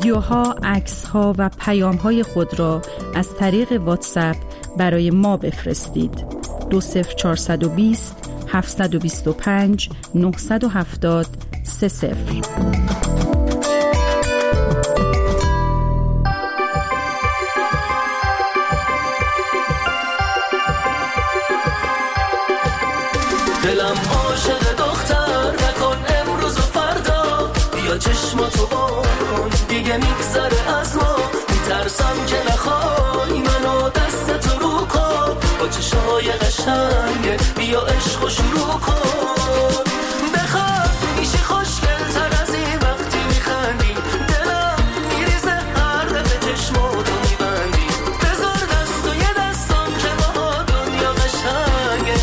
ویدیوها، عکس‌ها و پیام‌های خود را از طریق واتساپ برای ما بفرستید. 20420 725 970 30. دلم عاشق دختر نکن امروز و فردا، بیا چشماتو بکن دیگه میگذره از ما، میترسم که نخوای منو دستتو رو کن، با چشمای قشنگه بیا عشق و شروع کن، بخواد میشی خوشگل تر از این وقتی میخندی، دلم میریزه هر دفعه چشماتو میبندی، بذار دست و یه دستم که با دنیا قشنگه،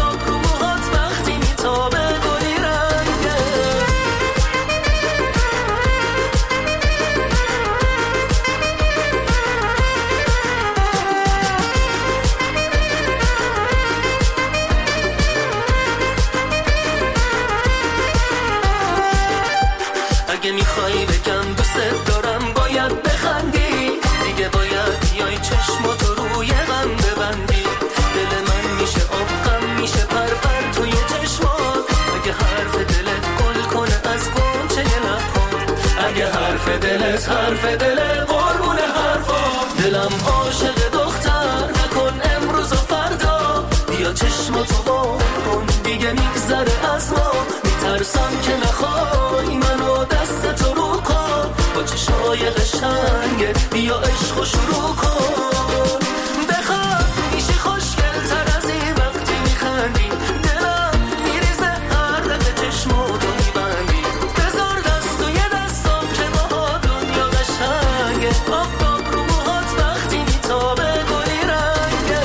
اگه میخوایی بگم دوست دارم باید بخندی، دیگه باید بیای چشماتو روی غم ببندی، دل من میشه آب غم میشه پر توی چشمات، اگه حرف دلت گل کنه از گنچه لب‌هات، اگه حرف دل قربون حرفات، دلم عاشق دختر نکن امروز و فردا، بیا چشماتو بکن دیگه میگذره از ما، میترسم که نخوای منو دستتو رو کن، با چشمای قشنگه بیا عشق و شروع کن، بخواد میشی خوشگل تر از این وقتی میخندی، دلم میریزه هر دفعه چشماتو میبندی، بذار دست و یه دستم که با دنیا قشنگه، آفتاب رو موهات وقتی میتابه گلی رنگه.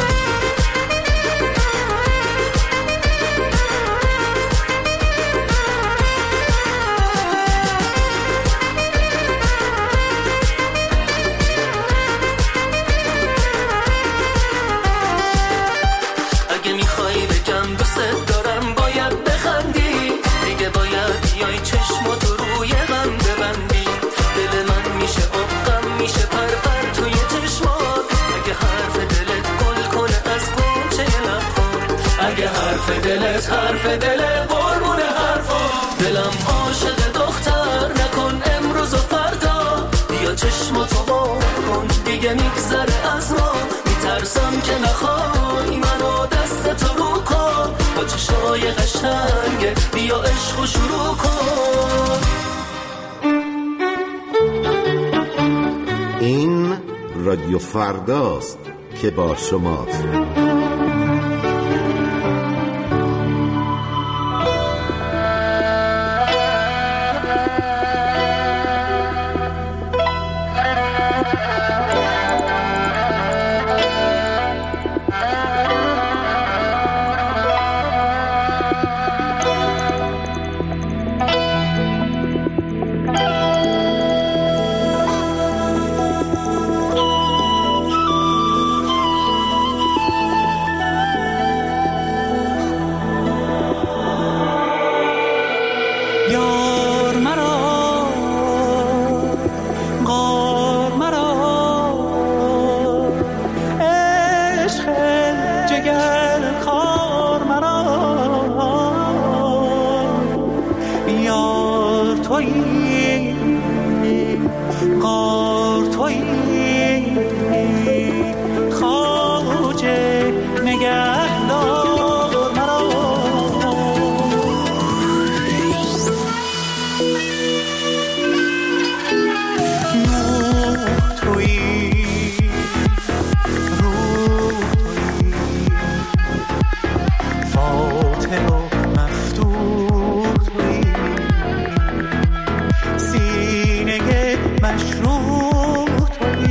اگه میخوایی بگم دوست دارم باید بخندی، دیگه باید بیای چشماتو روی غم ببندی، دل من میشه آب غم میشه پر توی چشمات، اگه حرف دلت گل کنه از گنچه لب‌هات، اگه حرف دل قربون حرفات، دلم عاشق دختر نکن امروز و فردا، بیا چشماتو بکن دیگه میگذره از ما، میترسم که نخوای منو دستتو رو کن، با چشمای قشنگه بیا عشق و شروع کن. این رادیو فرداست که با شماست. مشروع تویی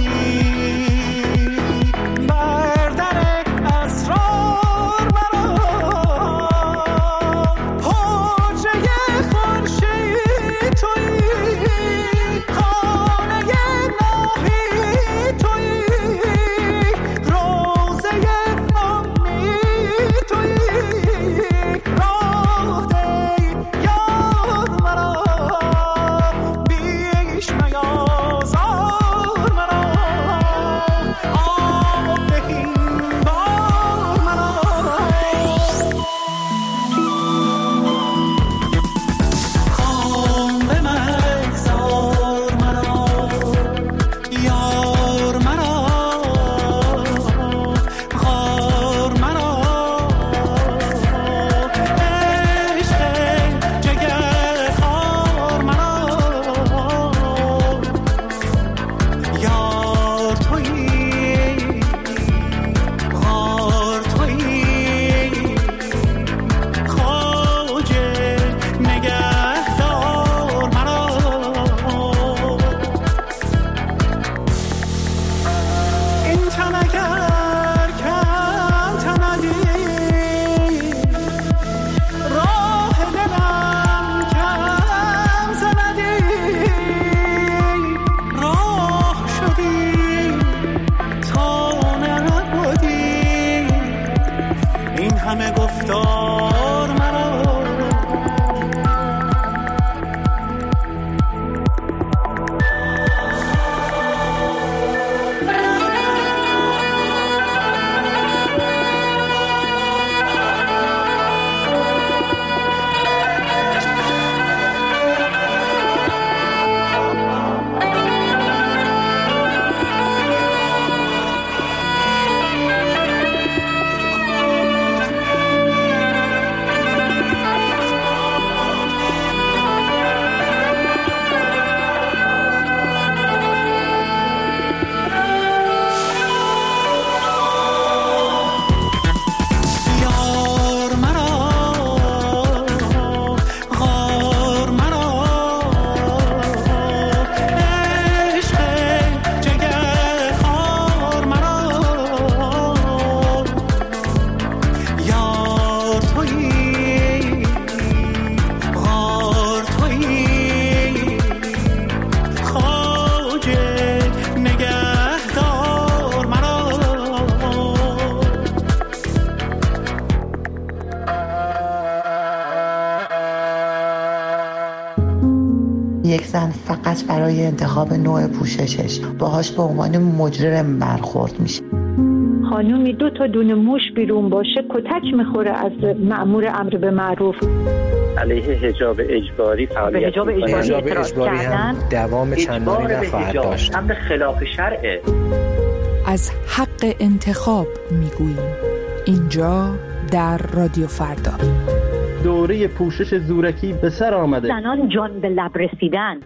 یک زن فقط برای انتخاب نوع پوششش باهاش به عنوان مجرم برخورد میشه. خانومی 2 تا دونه موش بیرون باشه کتک میخوره از مأمور امر به معروف. علیه حجاب اجباری فعالیت حجاب اجباری هم دوام چندانی نخواهد داشت. امر خلاف شرعه. از حق انتخاب میگوییم اینجا در رادیو فردا. دوره پوشش زورکی به سر آمده. زنان جان به لب رسیدن.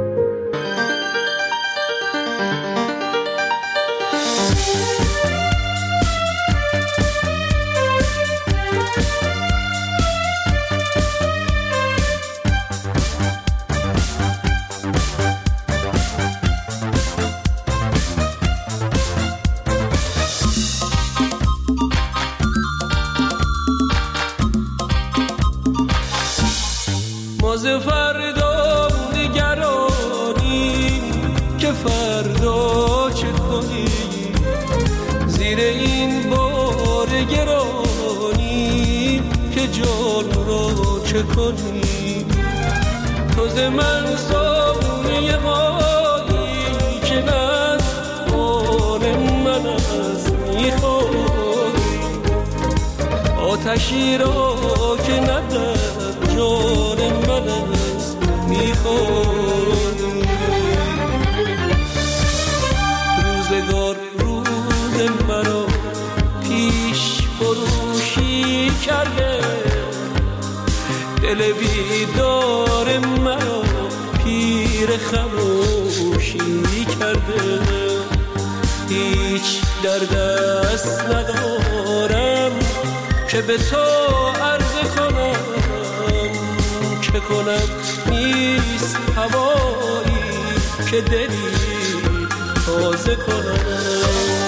از فردا نگرانی که فردا چه کنی، زیر این بار گرانی که جان را چه کنی. تو ز من صابونه غالی که نزدان من است میخوری، آتشی را که ندر جان من است میخوری. روزگار روز مرا پیش فروشی کرده، دل بیدار مرا پیر خموشی کرده. هیچ در دست ندارم که به تو عرض کنم، چه کنم نیست هوایی که دلی تازه کنم.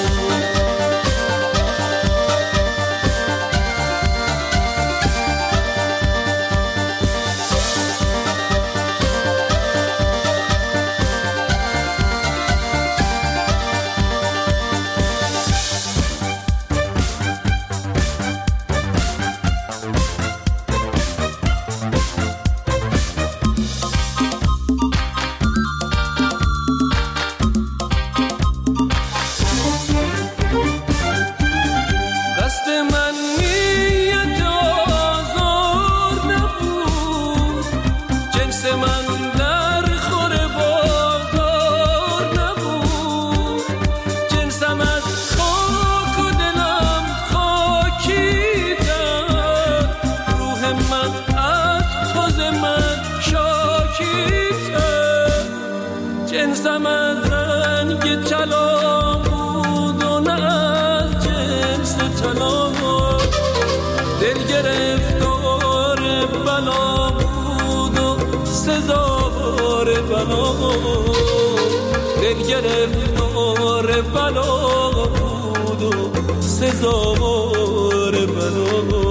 جنسم از رنگ طلا بود و نه از جنس طلا، دل گرفتار بلا بود و سزاوار بلا، دل گرفتار بلا بود و سزاوار بلا.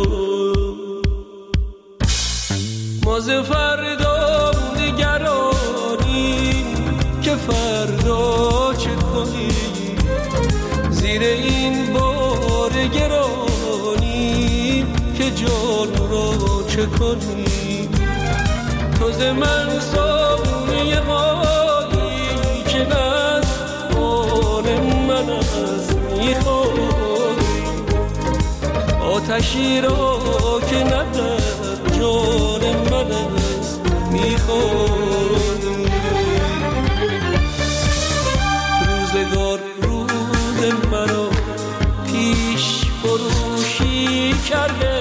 ما ز فردا نگرانی که فردا چه کنی، زیر این بار گرانی که جان را چه کنی. تو ز من صابونه غالی که نزدان من است میخوری، آتشی را که ندر جان من است میخوری. روزگار روز مرا پیش فروشی کرده،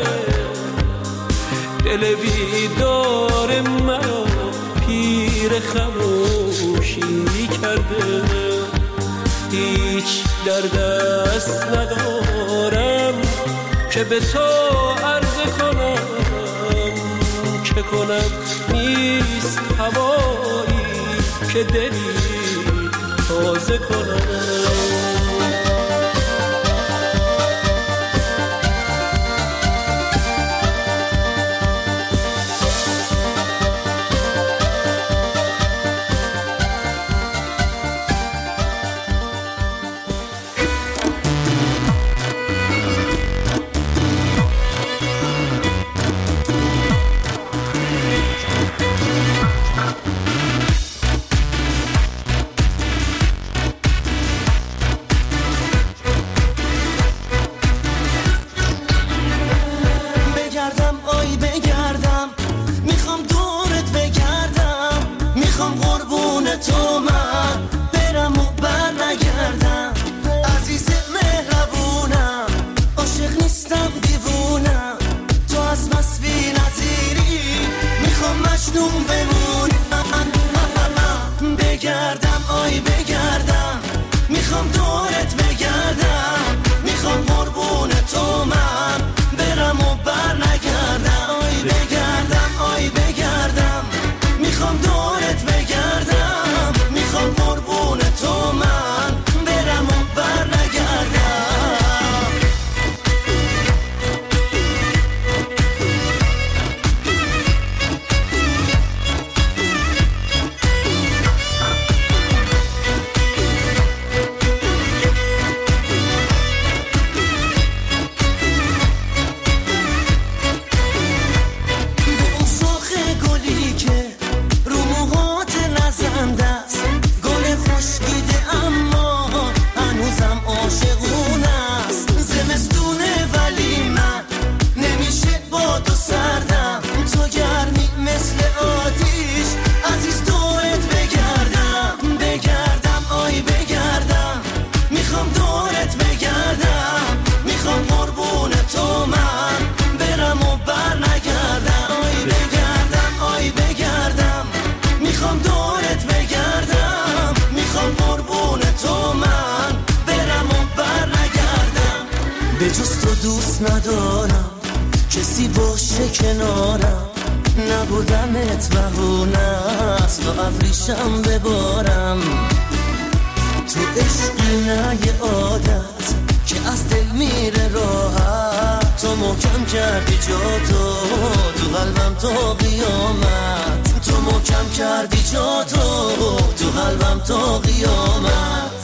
دل بیدار مرا پیر خموشی کرده. هیچ در دست ندارم که به تو عرض کنم، چه کنم نیست هوایی که دلی تازه کنم. ندارم کسی باشه کنارم، نبودمت بهونه است تا ابریشم ببارم. تو عشقی نه یه عادت که از دل میره راحت، تو محکم کردی جاتو تو قلبم تا قیامت، تو محکم کردی جاتو تو قلبم تا قیامت.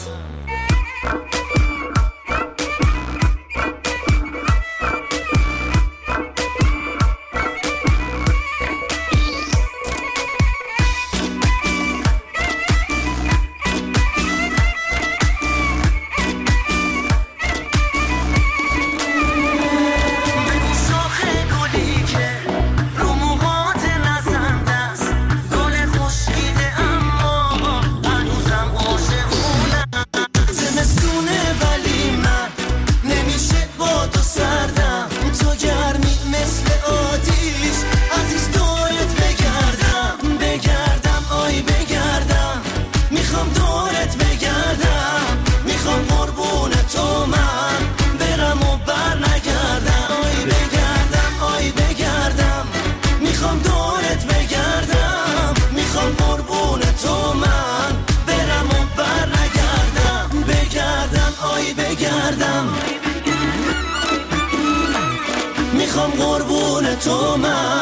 میخوام قربون تو من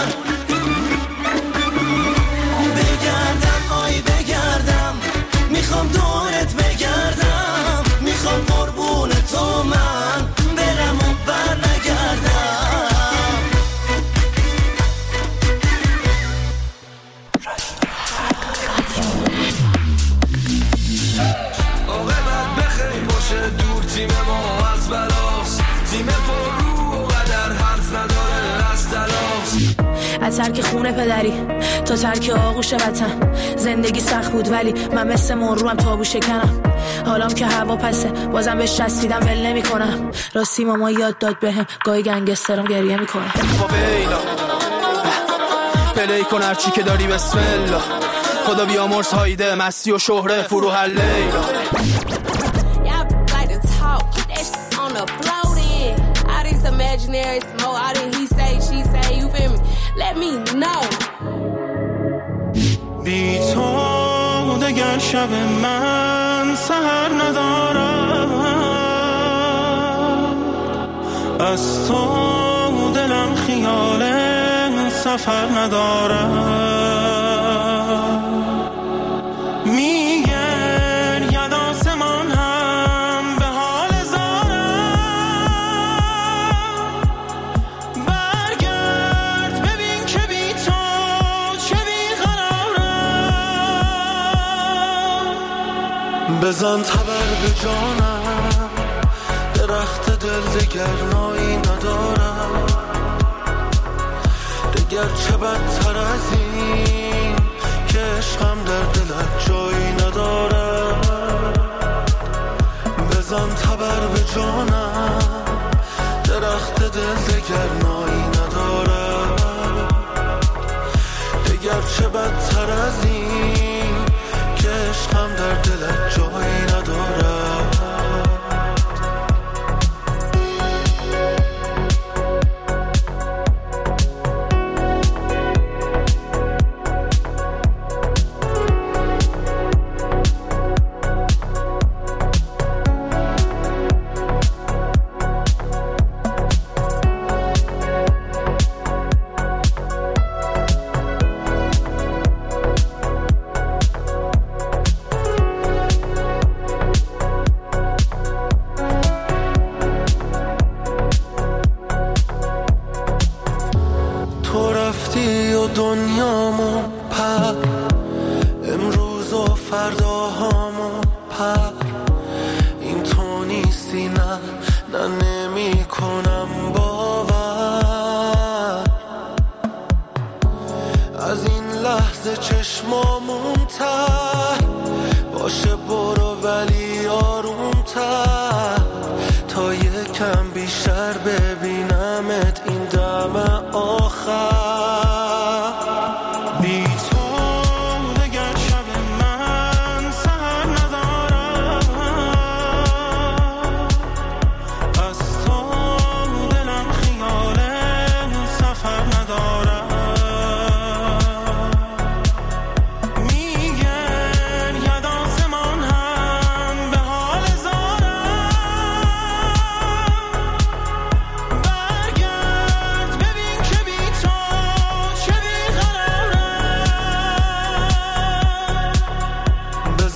بگردم، آی بگردم، میخوام دورت بگردم، میخوام قربون تو من برم و بر نگردم. عاقبت بخیر باشه، دور تیم ما از بلاست، تیم پر رو و قدر حرف نداره از تلاست. از ترک خونه پدری تا ترک آغوش وطن، زندگی سخت بود ولی من مثل مروم تابو شکنم. حالام که هوا پسه بازم بهش چسبیدم ول نمی کنم. راستی ماما یاد داد بهم گاهی گنگسترم گریه میکنه. فاویلا پلی کن هرچی که داری بسم الله، خدا بیامرز هایده مستی و شهره فروح لیلا. Imaginary smoke, all that he say, she say, you feel me? Let me know. بی تو دگر شب من سحر ندارم، از تو دلم خیال سفر ندارم. بزن تبر به جانم، درخت دل دگر نایی ندارم، دگر چه بدتر از این که عشقم در دلت جایی ندارم. بزن تبر به جانم، درخت دل دگر نایی ندارم، دگر چه بدتر از این که عشقم در دلت جایی ندارم. دنیامو پر امروز و فرداهامو پر، این تو نیستی نه نمی کنم باور. از این لحظه چشمامون تر باشه، برو ولی آرومتر تا یکم بیشتر ببینمت این دم آخر.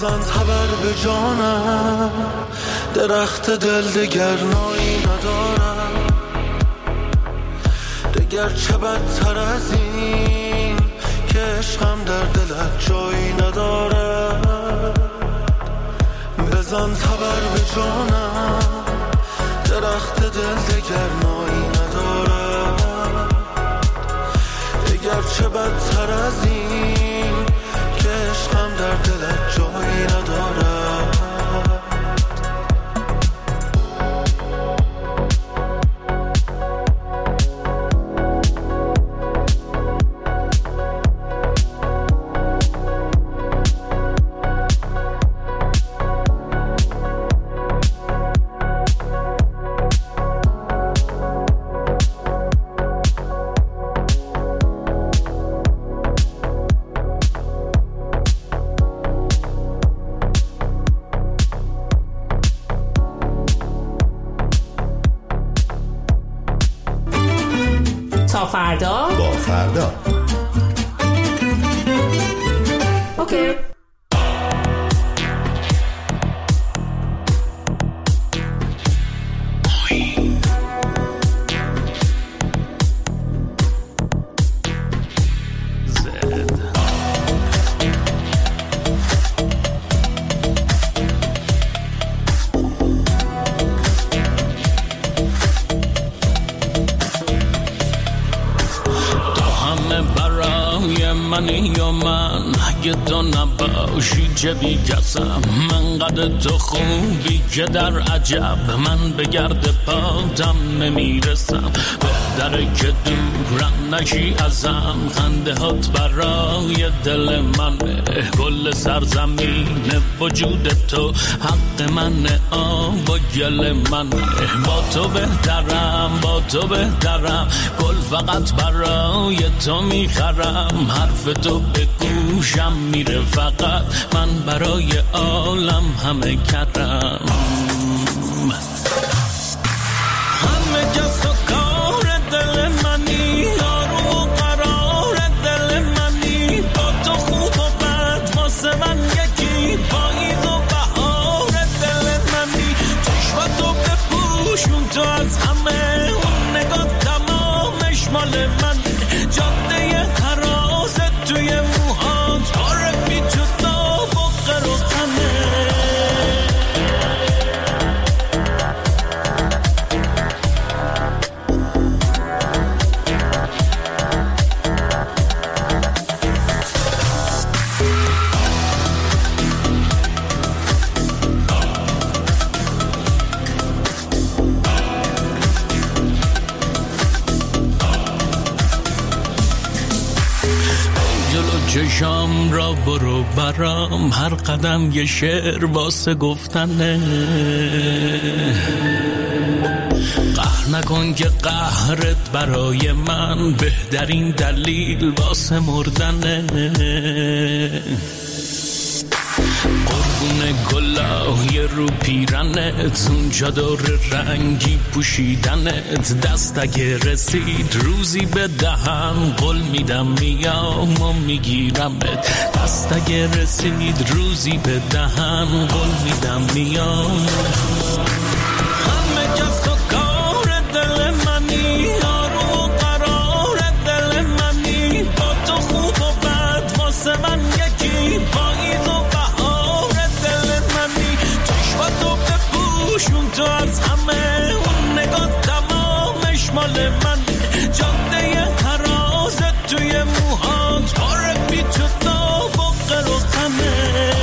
بزن خبر به جانم، درخت دل دگر نایی ندارم، دگر چه بدتر از این که عشقم در دلت جایی ندارم. بزن خبر به جانم، درخت دل دگر نایی ندارم، دگر چه بدتر از این که عشقم در دلت جایی ندارم. تا فردا با فردا. اوکی. منی یا من اگه تو نباشی چه بیکسم، من قد تو خوبی که در عجب من به گرد پاتم نمیرسم، بهتره که دورم نشی ازم، خنده هات برای دل منه، گل سرزمین وجود تو حق منه، آب و گل منه، با تو بهترم با تو بهترم، گل فقط برای تو میخرم، حرف تو به گوشم میره فقط، من برای عالم همه کردم، همه کس و کار دل منی، آروم و قرار دل منی، با تو خوب و بد واسه من یکی، پاییز و بهار دل منی، چشماتو بپوشون تو از همه، اون نگاه تمامش مال من، جاده حراسه توی موهات، آره بی تو داغ و غر و غمه. چشام را برو برام، هر قدم یه شعر واسه گفتنه، قهر نکن که قهرت برای من بهترین دلیل واسه مردنه، قربون گلای رو پیرنت، اون چادر رنگی پوشیدنت، دست اگه رسید روزی بدهم، قول میدم میام و میگیرمت، دست اگه رسید روزی بدهم، قول میدم میام، همه کس و کار دل منی، آروم و قرار دل منی، با تو خوب و بد واسه من یکی، پاییز و شون تو از همه، اون نگاه تمامش مال من، جاده حراسه توی موهات، آره بی تو داغ و غر و غمه.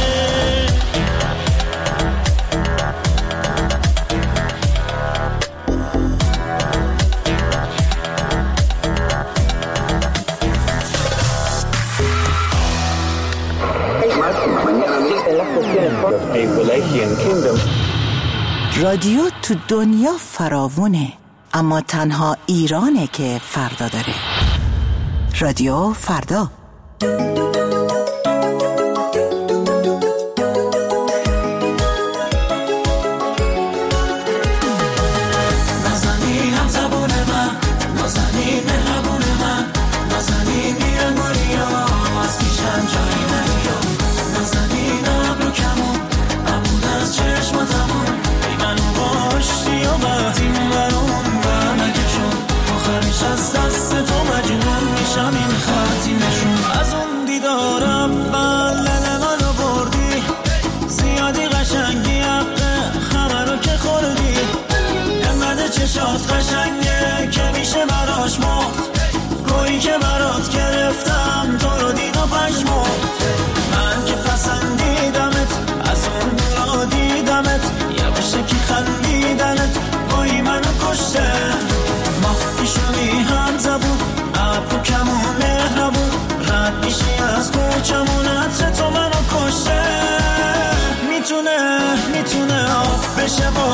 رادیو تو دنیا فراوونه، اما تنها ایرانه که فردا داره. رادیو فردا. نازنین میرن گلیا، از پیشم جایی نیا، نازنین ابرو کم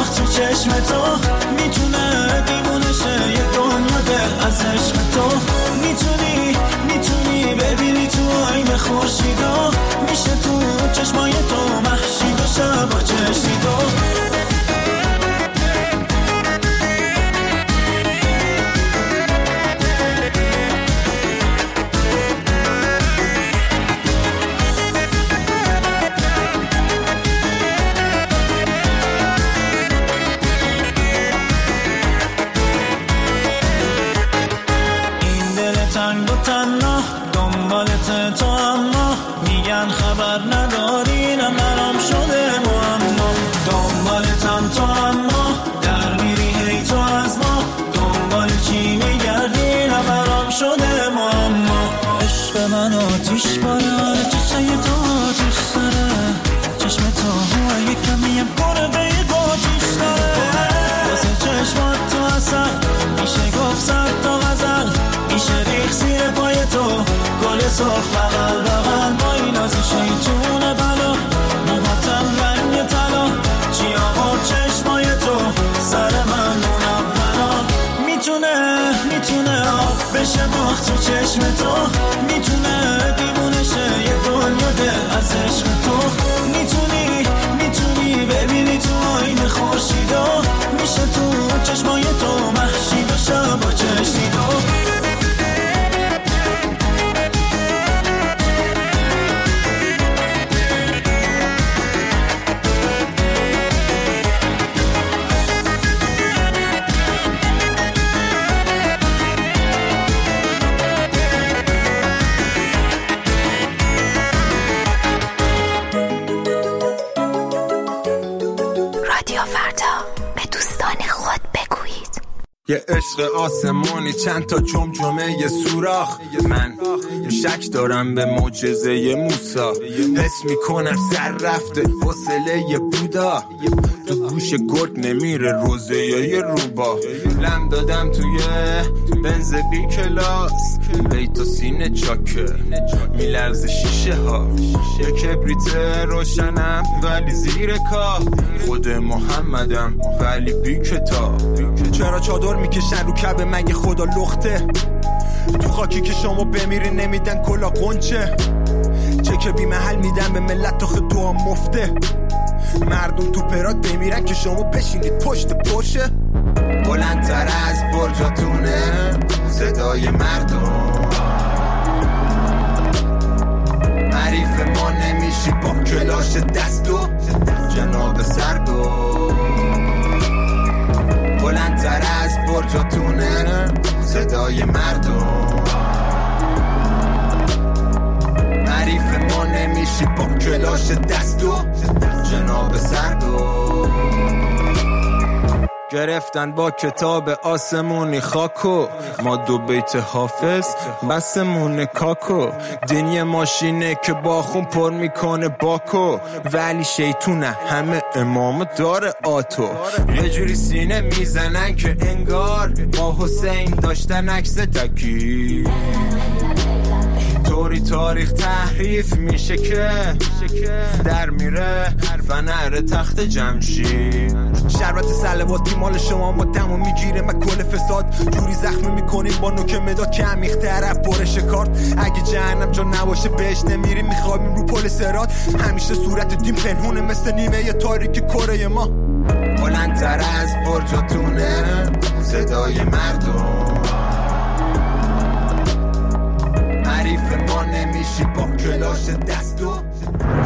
باخت تو چشم تو میتونه دیوونه شه یه دنیا دل از عشق تو میتونی ببینی تو آینه خورشیدا میشه تو چشمای تو محشید و شبا چشیدو تو اما میگن خبر نداری نه منم شده معما دنبالتم تو اما در میری هی تو از ما دنبال چی میگردی نه برام شده معما عشق من آتیش باره چشای تو آتیش داره چشم تو هوای کمیم پره به یه آتیش داره واسه چشمات تو اصل میشه گفت صد تا غزل میشه ریخ زیر پای تو گل صاف بغل بغل با این از شیطون بلا موهاتم رنگ طلا چی آقا چشمای تو سر من اونم بلا میتونه آب بشه باخت تو چشم تو میتونه دیوونه شه یه دنیا دل از عشق تو میتونی ببینی تو آینه خورشیدا میشه تو چشمای تو محشید و شبا چشیدو یه عشق آسمانی چند تا جمجمه یه سوراخ من یه شک دارم به معجزه موسی حس میکنم سر رفته حوصله یه بودا تو گوش گرگ نمیره روزه یه روبا لم دادم توی بنز بی کلاس بیت و سینه چاکه میلرز شیشه ها یه کبریت روشنم ولی زیر کاه خود محمدم ولی بی کتاب چرا چادر میکشن رو کعبه مگه خدا لخته تو خاکی که شما بمیری نمیدن کلا قنچه چک بی محل میدن به ملت تا دعا مفته مردم تو پرات بمیرن که شما بشینید پشت پشه بلندتر از برجاتونه صدای مردم حریف ما نمیشی با کلاش دستو جناب سردو بلندتر از برجاتونه صدای مردم حریف ما نمیشی با کلاش دستو جناب سردو گرفتن با کتاب آسمونی خاکو ما دو بیت حافظ بسمون کاکو دینی ماشینه که با خون پر میکنه باکو ولی شیطونه همه امام داره آتو یه جوری سینه میزنن که انگار با حسین داشتن عکس تکی طوری تاریخ تحریف میشه که در میره فنر تخت جمشید شربت سلواتی مال شما ما دمو میگیره من کل فساد جوری زخمی میکنیم با نوک مداد که عمیق طرف برش کارت اگه جهنم جا نباشه بهش نمیریم میخوابیم رو پل سرات همیشه صورت دیم پنهونه مثل نیمه تاریک کره ما بلندتر از برجاتونه صدای مردم حریف ما نمیشی با کلاش دستو